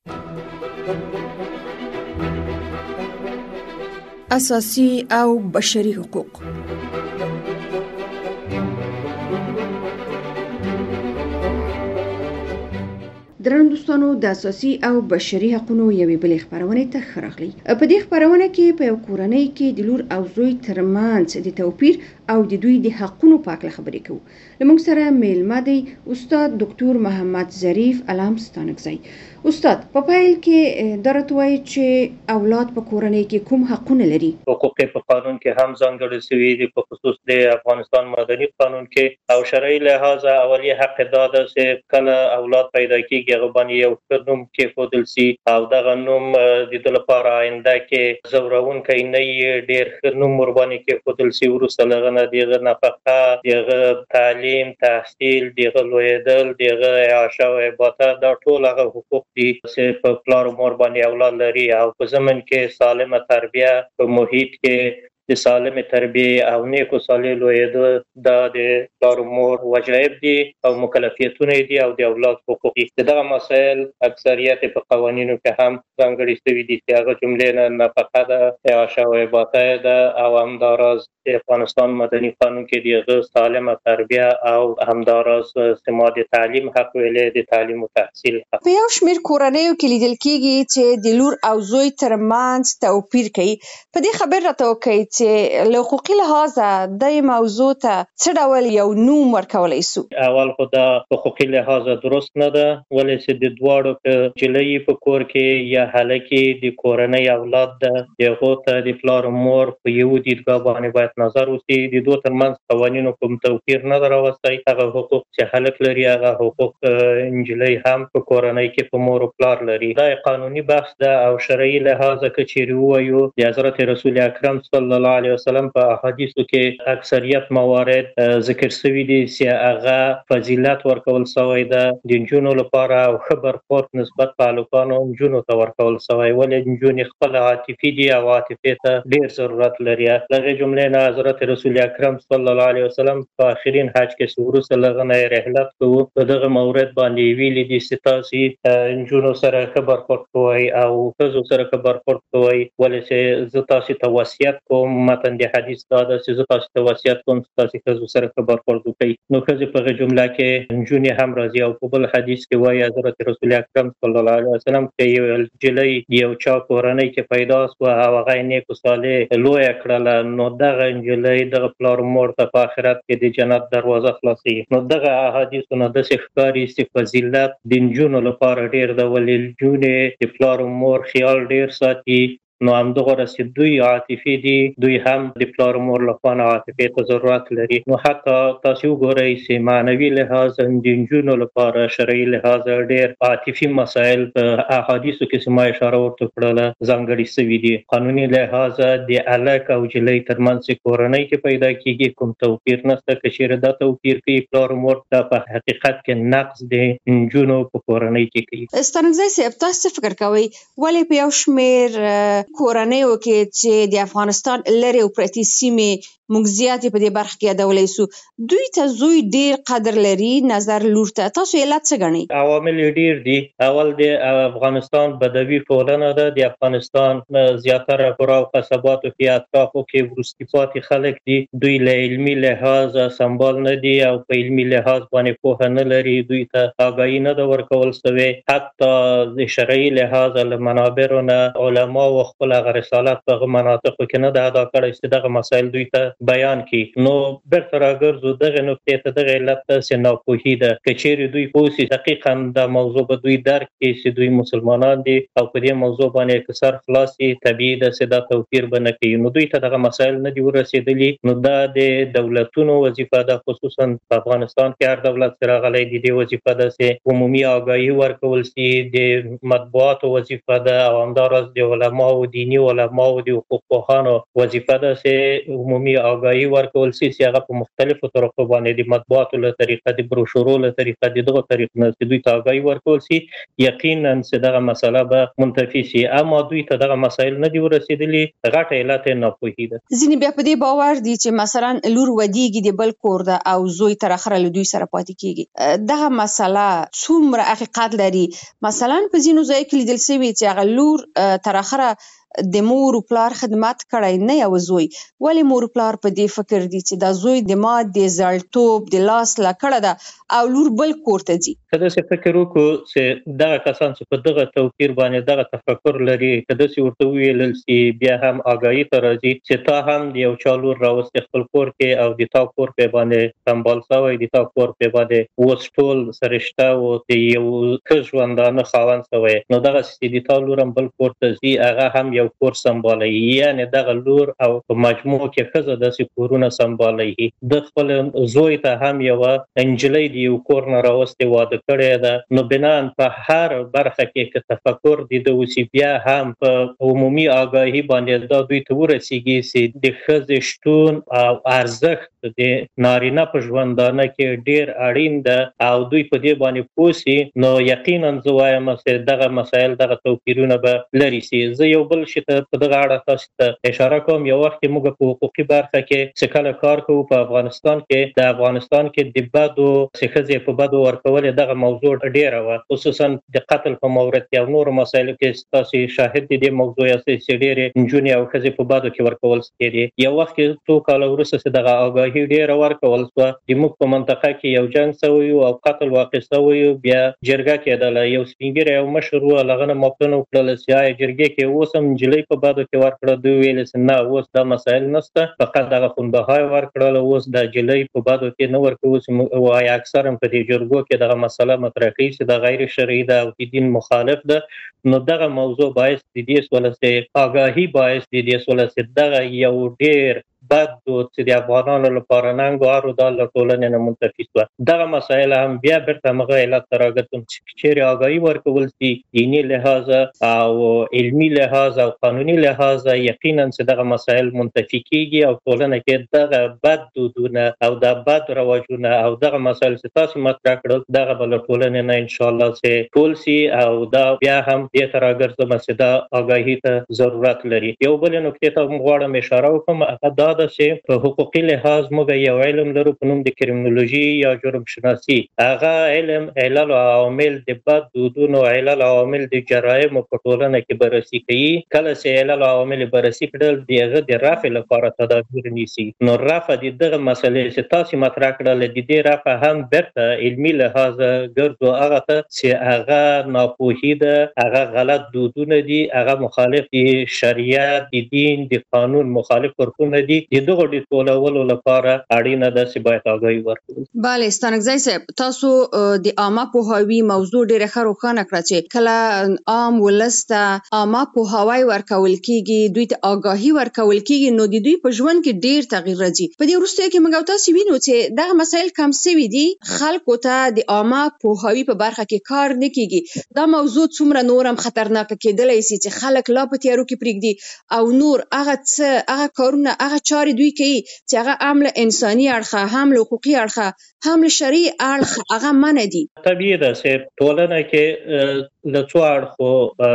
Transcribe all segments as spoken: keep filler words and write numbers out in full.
اساسي او بشري حقوق. درنو دوستانو، د اساسي او بشري حقوقو یوې بلې خبرونه ته ښه راغلی. په دې خبرونه کې په یو کورنۍ کې د لور او زوی ترمنځ د توپیر او د دوی د حقوقو په اړه خبرې کوو. لمونږ سره میلمه دی استاد دکتور محمد ظریف علام ستانکزی. استاد، په پیل کې درته وایي چې اولاد په کورنۍ کې کوم حقونه لري؟ حقوق په قانون کې هم ځانګړي شوي دي، په خصوص د افغانستان مدني قانون کې، او شرعي لحاظ اولی حق دا ده چې کله اولاد پیدا کېږي هغه باندې یو ښه نوم کېښودل سي او دغه نوم د ده لپاره آینده کې ځورونکی نه وي، ډېر ښه نوم ورباندې کېښودل سي. وروسته له هغه نه د هغه نفقه، د هغه تعلیم، تحصیل، د هغه لویېدل، د هغه عیاشه او عبادت، دا ټول هغه حقوق دي چې په پلار او مور باندې اولاد لري. او په ضمن کې سالمه تربیه، په محیط کې د سالمې تربیې او نیکو صالح لویېدو دا د پلار او مور وجایب دي او مکلفیتونه دي او د اولاد حقوق دي. دغه مسایل اکثریت په قوانینو کې هم ځانګړي شوي دي چې هغه جملې نه نفقه ده، عیاشه او عبادت ده، او همداراز د افغانستان مدني قانون کې د هغه سالمه تربیه او همداراز چې ما د تعلیم حق ویلې، د تعلیم او تحصیل حق. په یو شمېر کورنیو کې لیدل کېږي چې د لور او زوی ترمنځ توپیر کوي. په دې خبر راته وکړئ چې له حقوقي لحاظه د موضوع ته څه ډول یو نوم ورکولی سو؟ اول خو دا حقوقي لحاظه درست نه ده، ولې چې د دواړو که نجلۍ په کور کې یا هلکې د کورنۍ اولاد ده، د هغو ته د پلار او مور په یو دیدګاه باندې باید نظر وشي. د دوی ترمنځ قوانینو کوم توپیر نه ده راوستی. هغه حقوق چې هلک لري هغه حقوق نجلۍ هم په کورنۍ کې په مور او پلار لري. دا قانوني بحث ده او شرعي لحاظه که چیرې ووایو، د حضرت رسول اکرم صلی الله علیه وسلم په احادیثو کې اکثریت موارد ذکر شوي دي چې هغه فضیلت ورکول شوی ده د نجونو لپاره او ښه برخورد نسبت په هلکانو نجونو ته ورکول شوی، ولې نجونې خپل عاطفي دي او عاطفې ته ډېر ضرورت لري. له هغې جملې نه حضرت رسول اکرم صلی الله علیه وسلم په آخرین حج کې چې وروسته له هغه نه یې رحلت کوو، په دغه مورد باندې ویلي دي چې تاسې نجونو سره ښه برخورد کوئ او ښځو سره ښه برخورد کوئ، ولې چې زه تاسې ته وصیت کوم. متن د حدیث دا ده چې زه تاسې ته وصیت کوم چې تاسې ښځو سره ښه برخورد وکړئ. نو ښځې په هغې جمله کې نجونې هم راځي. او په بل حدیث کې وایي حضرت رسول اکرم صلی الله علیه وسلم که یو نجلۍ د یو چا کورنۍ کې پیدا شوه او هغه یې نیک و صالح لویه کړله، نو دغه نجلۍ دغه پلار مور ته په آخرت کې د جنت دروازه خلاصېږي. نو دغه احادیثو نه داسې ښکاري چې فضیلت د نجونو لپاره ډېر ده، ولې نجونې د پلار مور خیال ډېر ساتي. نو همدغه چې دوی عاطفي دي، دوی هم د پلار مور لخوا نه عاطفې ته ضرورت لري. نو حتی تاسې وګورئ چې معنوي لحاظ د نجونو لپاره شرعي لحاظ ډېر عاطفي مسایل په احادیثو کې چې ما اشاره ورته کړله ځانګړي شوي دي. قانوني لحاظ د هلک او نجلۍ ترمنځ چې کورنۍ کې پیدا کېږي کوم توپیر نشته. که چېرې دا توپیر کوي پلار مور، دا په حقیقت کې نقص د نجونو په کورنۍ کې کوي. ستانکزی صاحب، تاسو څه فکر کوئ ولې په یو شمېر کورنیو کې چې د افغانستان لرې او پرتې سیمې موږ زیاتې په دې برخه کې یادولی سو، دوی ته زوی ډېر قدر لري نظر لور ته؟ تاسو علت څه ګڼئ؟ عوامل یې ډېر دي. اول د افغانستان بدوي ټولنه ده. د افغانستان زیاتره قرا او قصباتو کې اطرافو کې وروستي پاتې خلک دي. دوی له علمي لحاظ سمبال نه دي او په علمي لحاظ باندې پوهه نه لري. دوی ته آګاهي نه ده ورکول شوې. حتی د شرعي لحاظ له منابرو نه علماو خپل هغه رسالت په هغه مناطقو کې نه ده ادا کړی چې دغه مسایل دوی ته بیان کړي. نو بیرته راګرځو دغې نقطې ته، دغه علت ته چې ناپوهي ده. که چېرې دوی پوه سي دقیقا دا موضوع به دوی درک کړي چې دوی مسلمانان دي او په دې موضوع باندې که سر خلاص سي، طبیعي ده چې دا توپیر به نه کوي. نو دوی ته دغه مسایل نه دي ورسېدلي. نو دا د دولتونو وظیفه ده، خصوصا په افغانستان کې هر دولت چې راغلی د دې وظیفه ده چې عمومي آګاهي ورکول سي. د مطبوعاتو وظیفه ده او همداراز د علماو دینی علماو د حقوق پوهانو وظیفه ده چې عمومي آگاهي ورکول سي چې هغه په مختلفو طرقو باندې د مطبوعاتو له طریقه د بروشورو له طریقه د دغه طریقو نه دوی ته آگاهي ورکول سي یقینا چې دغه مسله به منتفي سي اما دوی ته دغه مسایل نه دي ورسېدلي غټه علت ناپوهي ده. ځینې بیا په دې باور دي چې مثلا لور ودیږي د بل کور ده او زوی تر اخره له دوی سره پاتې کیږي. دغه مسله څومره حقیقت لري؟ مثلا په ځینو ځایو کې لیدل شوي چې هغه لور تر اخره د مور او پلار خدمت کړی نه یو زوی، ولی مور او پلار په دې فکر دي چې دا زوی د ما د زړتوب د لاس لکړه ده او لور بل کور ته ځي. کله چې فکر وکړو چې دغه کسان چې په دغه توپیر باندې دغه تفکر لري کله چې ورته ویل شي بیا هم آگاهی ته راځي چې تا هم د یو چا لور راوستې خپل کور کې او د تا کور په باندې سمبال شوی د تا کور په باندې اوس ټول سرشته او د یو ښه ژوندانه خاوند شوی نو دغه چې د تا لور هم بل کور ته ځي هغه هم یو کور سمبالوي یعنی دغه لور او په مجموع کې ښځه داسې کورونه سمبالوي. د خپل زوی ته هم یوه نجلۍ د یو کور نه راوستې واده کړې ده نو بناً په هر برخه کې که تفکر د ده وسي بیا هم په عمومي آگاهي باندې دا دوی ته ورسیږي چې د ښځې شتون او ارزښت د نارینه په ژوندانه کې ډیر اړین ده او دوی په دې باندې پوه سي نو یقینا زه وایم چې دغه مسایل دغه توپیرونه به لرې سي. زه یو بل شي ته په دغه اړه تاسو ته اشاره کوم. یو وخت موږ په حقوقي برخه کې چې کله کار کوو په افغانستان کې د افغانستان کې د بدو چې ښځې په بدو ورکول دغه موضوع ډیره وه خصوصا د قتل په مورد کې او نورو مسایلو کې تاسو شاهد دي د موضوع یاستئ چې ډېرې نجونې او ښځې په بدو کې ورکول کېدې. یو وخت کې څو کاله وروسته چې دغه آگاهي ډیره ورکول شوه د موږ په منطقه کې یو جنګ شوی او قتل واقع شوی بیا جرګه کېدله یو سپین ږیری یو مشر و هغه نه موقتونه وکړله چې آیا جرګې کې اوس هم نجلۍ په بدو کې ورکړه دوی ویل چې نه اوس دا مسایل نشته فقط دغه خونبهای ورکړله اوس د نجلۍ په بدو کې نه ورکوو چې وایي اکثر هم په دې جرګو کې دغه مسله مطرح کوي چې د غیر شرعي ده او د دین مخالف ده نو دغه موضوع باعث د دې سوله چې آگاهي باعث د دې سوله چې دغه یو ډیر بد دود چې د افغانانو لپاره ننګ و هر ډول له ټولنې نه منتفي شوه. دغه مسایل هم بیا بیرته همغه علت ته راګرځم چې چیرې آگاهي ورکول شي دیني لحاظه او علمي لحاظ او قانوني لحاظ یقینا چې دغه مسایل منتفي کیږي او ټولنه کې دغه بد دودونه او د بد رواجونه او دغه مسایل چې تاسو مطرح کړل دغه به له ټولنې نه انشاءالله چې ټول سي او دا بیا هم دې ته راګرځم چې دا آگاهي ته ضرورت لري. یو بل نکته ته غواړم اشاره وکړم هغه دا ده چې په حقوقي لحاظ موږ یو علم لرو په نوم د کریمینولوژي یا جرم شناسي. هغه علم علل او عوامل د بد دودونو علل او عوامل د جرایمو په ټولنه کې بررسي کوي. کله چې علل او عوامل بررسي کړل د هغه د رفع لپاره تدابیر نیسي نو رفع د دغه مسلې چې تاسو مطرح کړل د دې رفع هم بیرته علمي لحاظ ګرځو هغه ته چې هغه ناپوهي ده هغه غلط دودونه دي هغه مخالف دي شریعت د دین د قانون مخالف ورکونه دي د دغه د ټولولو لپاره اړینه ده چې باید آگاهي ورکړو. بله ستانکزی صاحب تاسو د عامه پوهاوي موضوع ډیره ښه روښانه کړه چې کله عام ولس ته عامه پوهاوی ورکول کیږي دوی ته آگاهي ورکول کیږي نو د دوی په ژوند کې ډیر تغیر راځي. په دې وروستیو کې موږ تاسو وینو چې دغه مسایل کم شوي دي خلکو ته د عامه پوهاوي په برخه کې کار نه کیږي. دا موضوع څومره نور هم خطرناک کېدلی شي چې خلک لا په تیارو کې پرېږدي او نور هغه څه هغه کارونه هغه چارې دوی کوي چې هغه هم له انساني اړخه هم له حقوقي اړخه هم له شرعي اړخه هغه منع دي. طبیعي ده چې ټولنه کې له څو اړخو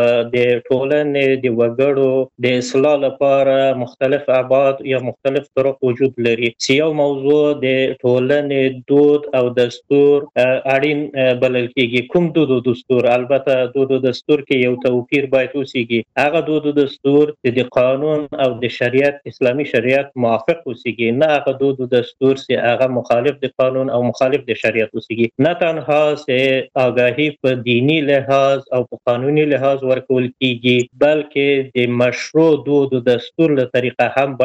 د ټولنې د وګړو د اصلاح لپاره مختلف ابعاد یا مختلف طرق وجود لري چې یو موضوع د ټولنې دود او دستور اړین بلل کېږي. کوم دود او دستور؟ البته دود او دستور کې یو توپیر باید وسیږي. هغه دود او دستور چې د قانون او د شریعت اسلامي شریعت موافق وسیږي نه هغه دود او دستور چې هغه مخالف د قانون او مخالف د شریعت وسیږي. نه تنها چې آگاهي په دینی لحاظ او په قانوني لحاظ ورکول کیږي بلکې د مشروع دود او دستور له طریقه هم باید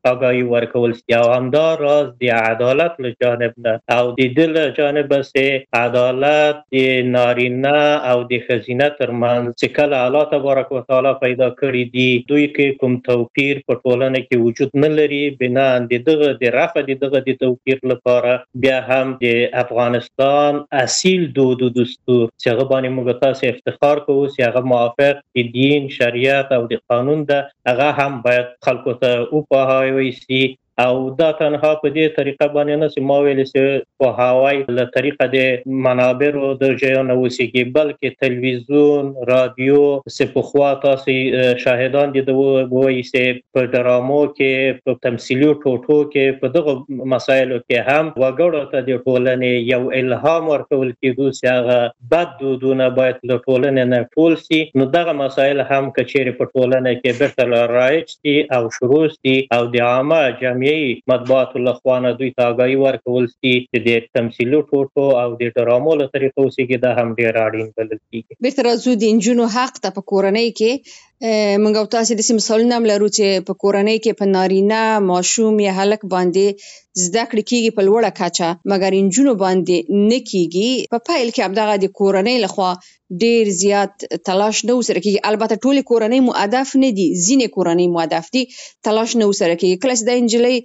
آگاهي ورکول سي او همدا راز د عدالت له جانب نه او د دې له جانب سه عدالت د نارینه او د ښځینه ترمنځ چې کله الله تبارک وتعالى پیدا کړی دي دوی کې کوم توپیر په ټولنه کې وجود نه لري. بنا د دغه د رفع د دغه د توپیر لپاره بیا هم د افغانستان اصیل دود او دستور چې هغه باندې موږ تاسو افتخار کوو چې هغه موافق د دین شریعت او د قانون ده هغه هم باید خلکو ته وپوهاوی سي او دا تنها په دې طریقه باندې نه چې ما ویل چې په هواي له طریقه د منابرو د ژوند اوسېږي بلکې تلویزیون رادیو سپخوا تاسو شاهدان دي د وایي چې په ډرامو کې په تمثیلي ټوټو کې په دغه مسایلو کې هم وګړو ته د ټولنې یو الهام ورکول کېدو چې هغه بد دودونه باید له ټولنې نه ټول سي. نو دغه مسایل هم کچېرې په ټولنه کې بیرته رایج دي او شروع دي او د عامه جامعه مطبوعات لخوانه دوی ته آگاهي ورکول سي چې د تمثیلي ټوټو او د ډرامو له طریقو اوسېږي دا هم ډېر اړین بلل کېږي. بیرته راځو د نجونو حق ته په کورنۍ کې موږ او تاسو داسې مثالونه هم لرو چې په کورنۍ کې په نارینه ماشوم یا هلک باندې زده کړې کېږي په لوړه کچه مګر نجونو باندې نه کېږي. په پیل کې همدغه د کورنۍ لخوا ډېر زیات تلاش نه ورسره کېږي. البته ټولې کورنۍ مؤدف نه دي ځینې کورنۍ مؤدف دي تلاش نه ورسره کېږي. کله چې د نجلۍ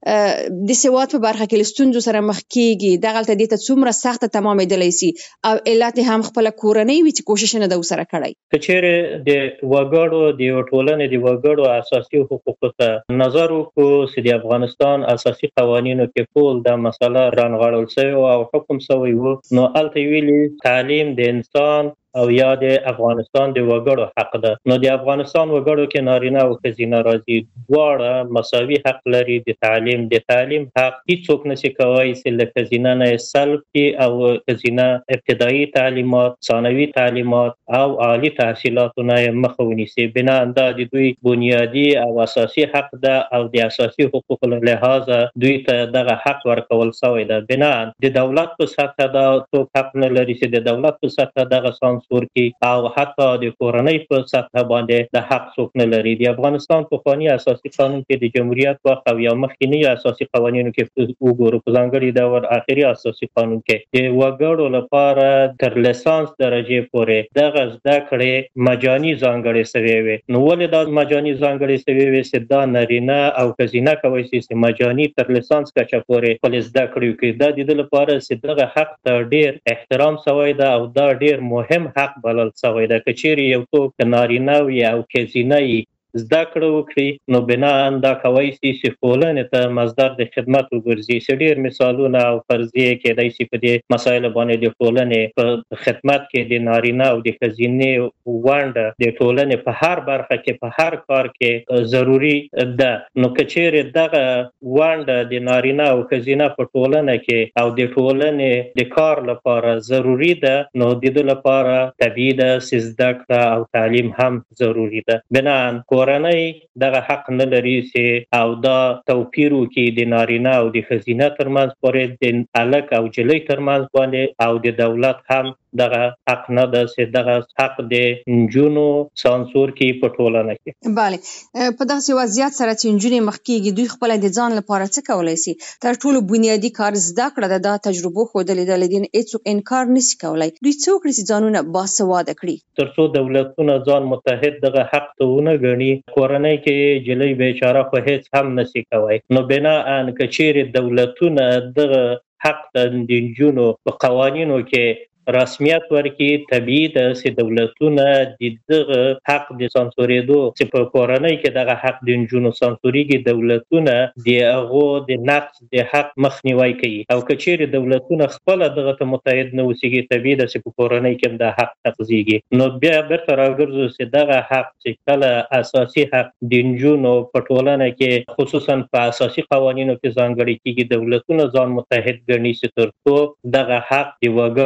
د سواد په برخه کې له ستونزو سره مخ کېږي دغلته دې ته څومره سخته تمامېدلی سي او علت هم خپله کورنۍ وي چې کوشش نه ده ورسره کړی. که چیرې د وګړو د یوې ټولنې د وګړو اساسي حقوقو ته نظر وکړو چې د افغانستان اساسي قوانینو کې ټول دا مسله رانغاړل شوې او حکم شوی و نو هلته ویلي تعلیم د انسان او یا د افغانستان د وګړو حق ده. نو د افغانستان وګړو کې نارینه او ښځینه راځي دواړه مساوي حق لري د تعلیم. د تعلیم حق هیڅوک نشي کولی چې له ښځینه نه سلب کړي او ښځینه ابتدایي تعلیمات ثانوي تعلیمات او عالی تحصیلاتو نه یې مخه ونیسي. بنا دا د دوی بنیادي او اساسي حق ده او د اساسي حقوقو له لحاظه دوی ته دغه حق ورکول شوی ده. بنا د دولت په سطحه دا څوک حق نه لري چې د دولت په سطحه دغه سانسور کړي او حتی د کورنۍ په سطحه باندې د حق څوک نه لري. د افغانستان پخواني اساسي قانون کې د جمهوریت وخت او یا مخکینی اساسي قوانینو کې وګورو په ځانګړي ډول اخري اساسي قانون کې د وګړو لپاره تر لیسانس درجې پورې دغه زده کړې مجاني ځانګړې شوې وې. نو ولې دا مجاني ځانګړې شوې وې چې دا نارینه او ښځینه کولی شي چې مجاني تر لیسانس کچه پورې خپلې زده کړې وکړي. دا د دې لپاره چې دغه حق ته ډېر احترام شوی ده او دا ډېر مهم حق بلل شوی ده. که چیرې یو څوک نارینه وي او ښځینه وي زده کړه وکړي نو بنا دا کولی شي چې ټولنې ته مصدر د خدمت وګرځي. چې ډېر مثالونه او فرضیې کېدای شي په دې مسایلو باندې د ټولنې په خدمت کې د نارینه او د ښځینې ونډه د ټولنې په هر برخه کې په هر کار کې ضروري ده. نو که چیرې دغه ونډه د نارینه او ښځینه په ټولنه کې او د ټولنې د کار لپاره ضروري ده نو د دې لپاره طبیعي ده چې زده کړه او تعلیم هم ضروري ده. بنا کورنۍ دغه حق نه لري چې او دا توپیر وکړي د نارینه او د ښځینه ترمنځ پورې د هلک او نجلۍ ترمنځ باندې او د دولت هم دغه حق نه ده چې دغه حق د نجونو سانسور کړي په ټولنه کې. بله په دغسې وضعیت سره چې نجونې مخ کېږي دوی خپله د ځان لپاره څه کولی سي؟ تر ټولو بنیادي کار زده کړه ده. دا تجربو ښودلې ده له دې نه هېڅوک انکار نسي کولی. دوی څه وکړي چې ځانونه باسواده کړي؟ تر څو دولتونه ځان متحد دغه حق ته ونه ګڼي کورنۍ کې نجلۍ بیچاره خو هېڅ هم نشي کوی. نو بناءً که چیرې دولتونه دغه حق د نجونو په قوانینو کې رسمیت ورکړي طبیعي ده چې دولتونه د دغه حق د سانسورېدو چې په کورنۍ کې دغه حق د نجونو سانسورېږي دولتونه د هغو د نقض د حق مخنیوی کوي. او که چیرې دولتونه خپله دغه ته متحد نه اوسېږي طبیعي ده چې په کورنۍ کې هم د حق نقضېږي. نو بیا بیرته راګرځو چې دغه حق چې کله اساسي حق د نجونو په ټولنه کې خصوصا په اساسي قوانینو کې ځانګړي کېږي دولتونه ځان متحد ګڼي چې تر څو دغه حق د وګړو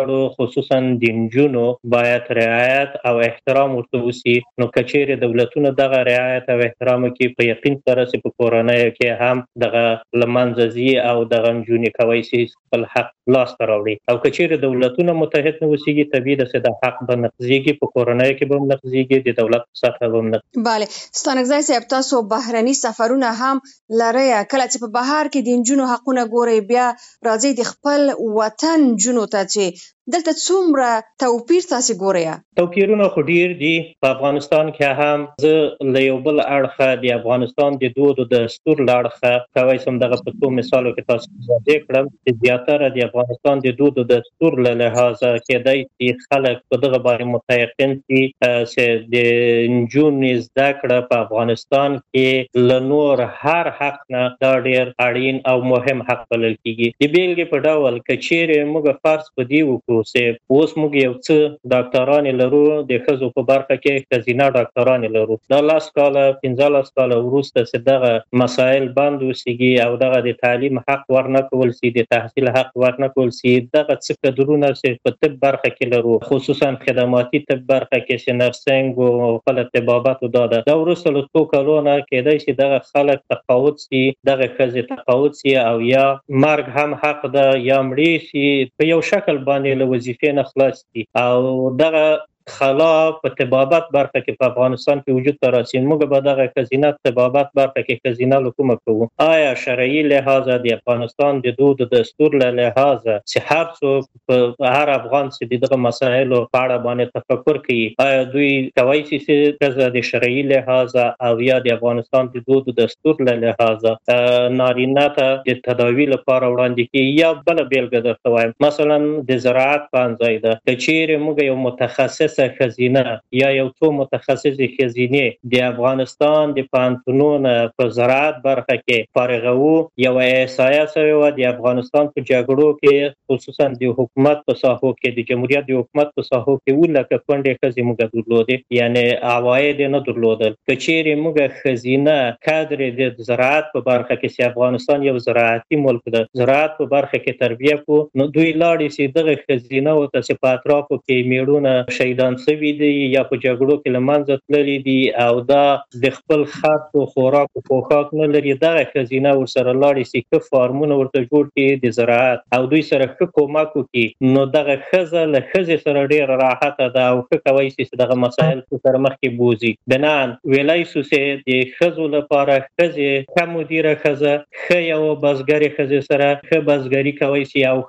خصوصا د نجونو باید رعایت او احترام ورته وسی. نو کچېرې دولتونه دغه رعایت او احترام کې په یقین سره چې په کورنۍ کې هم دغه لمنځه ځي او دغه نجونې کوي چې خپل حق لاسته راوړي، او کچېرې دولتونه متحد نه اوسېږي طبیعي ده چې د حق به نقضېږي، په کورنۍ کې به هم نقضېږي، د دولت په سطحه به هم نقضېږي. بله ستانکزی صاحب، تاسو بهرني سفرونه هم لرئ، کله چې په بهر کې د نجونو حقونه ګورئ بیا راځئ د خپل وطن نجونو ته چې دلته څومره توپیر تاسو ګورئ؟ توپیرونه خو ډیر دي. په افغانستان کې هم زه له یو بل اړخه د افغانستان د دود او دستور له اړخه کولی شم دغه په څو مثالو کې تاسو واضح کړم چې زیاتره د افغانستان د دود او دستور له لحاظه کېدای چې خلک په دغه باندې متيقن دي چې د نجونو زده کړه په افغانستان کې له نور هر حق نه دا ډیر اړین او مهم حق بلل کېږي. د بیلګې په ډول که چیرې موږ فرض په دې وکړو چې اوس موږ یو څه ډاکټران لرو، د ښځو په برخه کې ښځینه ډاکټران لرو، دا لس کاله پنځلس کاله وروسته چې دغه مسایل بند وسیږي او دغه د تعلیم حق ورنه کول سي، د تحصیل حق ورنه کول سي، دغه څه کډرونه چې په طب برخه کې لرو، خصوصا خدماتي طب برخه کې چې نرسنګ او خپل طبابت او دا دا وروسته له څو کلونو کېدای شي دغه خلک تقاعد سي، دغه ښځې تقاعد سي او یا مرګ هم حق ده یا مړې شي، په یو شکل باندې له وظیفې نه خلاص دي. او دغه خلا په طبابت برخه کې په افغانستان کې وجود ته راسي، موږ به دغه ښځینه طبابت برخه کې ښځینه لکومه کوو. آیا شرعي لحاظه د افغانستان د دود او دستور له لحاظه چې هر څوک په هر افغان چې دغه مسایلو په اړه باندې تفکر کوي، آیا دوی کوي چې ښځه د شرعي لحاظه او یا د افغانستان د دود او دستور له لحاظه نارینه ته د تداوی لپاره وړاندې کوي؟ یا بل بیلګه درته وایم، مثلا د زراعت په انځای ده، که چیرې موږ یو متخصص خزینه یا یو څو متخصص خزینه د افغانستان د پانتونونو په زراعت برخه کې فارغو، یو احصایه شوی و د افغانستان په جګړو کې خصوصا د حکومت په ساحو کې د جمهوریت د حکومت په ساحو کې ولکه کونډې ښځې موږ درلودې، یعنی عواید نه درلودل. که چیرې موږ خزینه کادر د زراعت په برخه کې چې افغانستان یو زراعتي ملک ده، زراعت په برخه کې تربیه کو، نو دوی لاړې چې دغه خزینه او چې په اطرافو کې میړونه شهیدان سوي دي یا په جګړو کې له منځه تللي دي او دا د خپل خط او خوراک او پوښاک نه لري، دغه ښځینه ورسره لاړې چې ښه فارمونه ورته جوړ کړي د زراعت او دوی سره ښه کومک وکړي، نو دغه ښځه له ښځې سره ډېره راحته ده او ښه کوی شي چې دغه مسایل سره مخکې بوځي. بنان ویلی شو چې د ښځو لپاره ښځې ښه مدیره ښځه، ښه یوه بزګرې ښځې سره ښه بزګري کوی شي او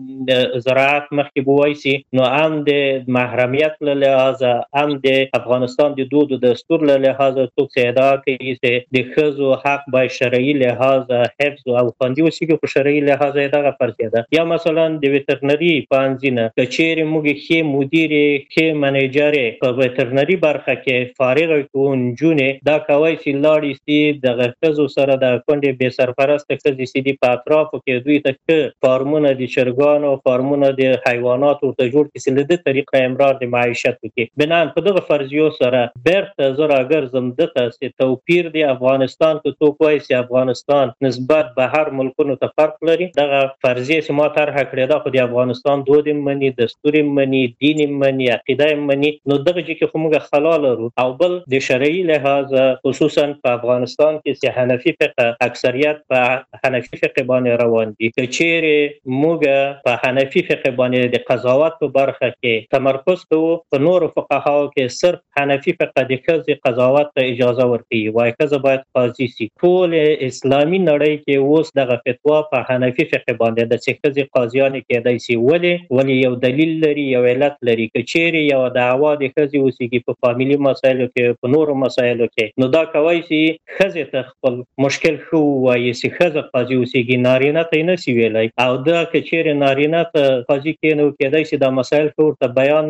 ښه زراعت مخکې بوی شي، نو هم د محرمیت له لحاظه هم د افغانستان د دود او دستور له لحاظه څوک چې ادعا کوي چې د ښځو حق باید شرعي لحاظه حفظ او خوندي وسیږي، په شرعي لحاظه دغه فرضیه ده. یا مثلا د ویټرنري پوهنځي که چیرې موږ ښې مدیرې ښې منیجرې په ویټرنري برخه کې فارغه کړو نجونې، دا کوی چې لاړې شي دغه ښځو سره د کونډې بې سرپرسته ښځې چې دي په اطرافو کې دوی ته ښه فارمونه د چرګانو فارمونه د حیواناتو ورته جوړ کړي چې له دې طریقه امرار د معیشت وکړي. بنان په دغه فرضیو سره بیرته زه راګرځم دته چې توپیر د افغانستان که څوک وایي چې افغانستان نسبت به هر ملکونو ته فرق لري، دغه فرضیه چې ما طرحه کړې ده خو د افغانستان دود یې مني، دستور یې مني، دین یې مني، عقیده یې مني، نو دغه چې کې خو موږ خلا لرو. او بل د شرعي لحاظه خصوصا په افغانستان کې چې حنفي فقه اکثریت په حنفي فقه باندې روان دي، که چیرې موږ په حنفي فقه باندې د قضاوت په برخه کې تمرکز کوو، په نورو فقهاو کې صرف حنفي فقه د ښځې قضاوت ته اجازه ورکوي، وایي ښځه باید قاضي سي. ټول اسلامي نړۍ کې اوس دغه فتوا په حنفي فقه باندې ده چې ښځې قاضیانې کېدای سي. ولې ولې یو دلیل لري، یو علت لري. که چیرې یوه دعوا د ښځې اوسېږي په فامیلي مسایلو کې، په نورو مسایلو کې، نو دا کوی شي ښځې ته خپل مشکل ښه ووایي چې ښځه قاضي اوسېږي، نارینه ته یې نشي ویلی. او دا که چیرې نارینه ته قاضي کېنو کېدای شي دا مسایل ښه ورته بیان نه کړي،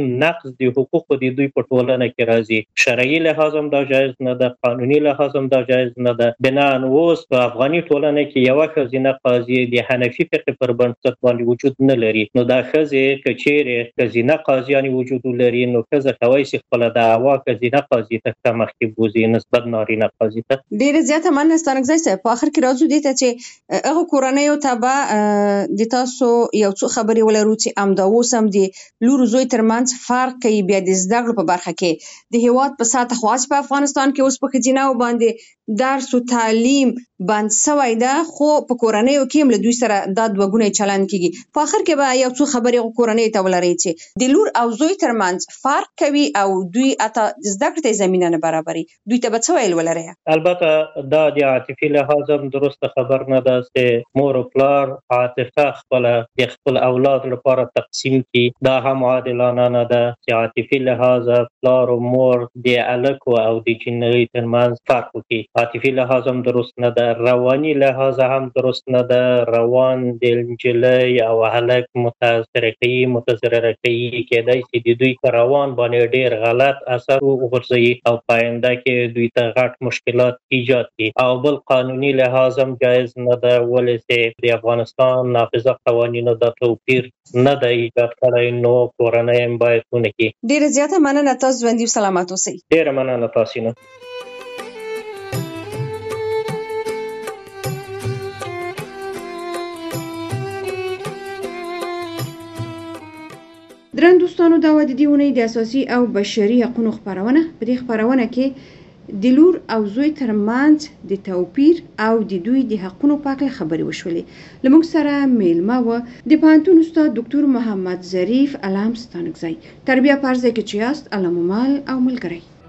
نقض د حقوقو د دوی په ټولنه کې راځي. شرعي لحاظ هم دا جایز نه ده، قانوني لحاظ هم دا جایز نه ده. بناً اوس په افغاني ټولنه کې یوه ښځینه قاضي د حنفي فقه پر بنسټ باندې وجود نه لري. نو دا ښځې که چیرې ښځینه قاضیانې وجود ولري نو ښځه کولی شي خپله دعوا ښځینه قاضي ته مخکې بوځي نسبت نارینه قاضي ته. ډېره زیاته مننه ستانکزی صاحب. په آخر کې راځو دې ته چې هغه کورنیو ته به د تاسو یو څو خبرې ولرو چې همدا اوس هم د لور زوی ترمنځ فرق کوي بیا د زده کړو په برخه کې د هېواد په سطح خاص په افغانستان کې اوس په ښځینه‌و باندې درس و تعلیم بند سوی ده، خو په کورنیو کې هم له دوی سره دا دوه ګونی چلند کېږي. په آخر کې به یو څو خبرې کورنیو ته ولرئ چې د لور او زوی ترمنځ فرق کوي او دوی حتی زده کړې ته زمینه نه برابري، دوی ته به څه ویل ولرئ؟ البته دا د عاطفي لحاظ هم درسته خبر نه ده چې مور او پلار عاطفه خپله د خپل اولاد لپاره تقسیم کړي. دا هم عادلانه نه ده چې عاطفي لحاظ پلار او مور د هلک او د جینۍ ترمنځ فرق وکړي. عاطفي لحاظ هم درست نه ده، رواني لحاظ هم درست نه ده. روان د نجلۍ او هلک متاثره کوي متضرره کوي، کېدای شي د دوی په روان باندې ډېر غلط اثر وغورځوي او په آینده کې دوی ته غټ مشکلات ایجاد کړي. او بل قانوني لحاظ هم جایز نه ده، ولې چې د افغانستان نافذه قوانینو دا توپیر نه ده ایجاد کړی، نو کورنۍ هم باید ونه کړي. ډېره زیاته مننه، تاسو ژوندي او سلامت اوسئ. ډېره مننه تاسې نه. درن دوستانو، دا وه د دې اونۍ د اساسي او بشري حقونو خپرونه. په دې خپرونه کې د لور او زوی ترمنځ د توپیر او د دوی د حقونو په هکله خبرې وشولې. له موږ سره میلمه وه د پوهنتون استاد ډاکټر محمد ظریف علام ستانکزی. تر بیا په هر ځای کې چې یاست، الله مو مل او ملګری.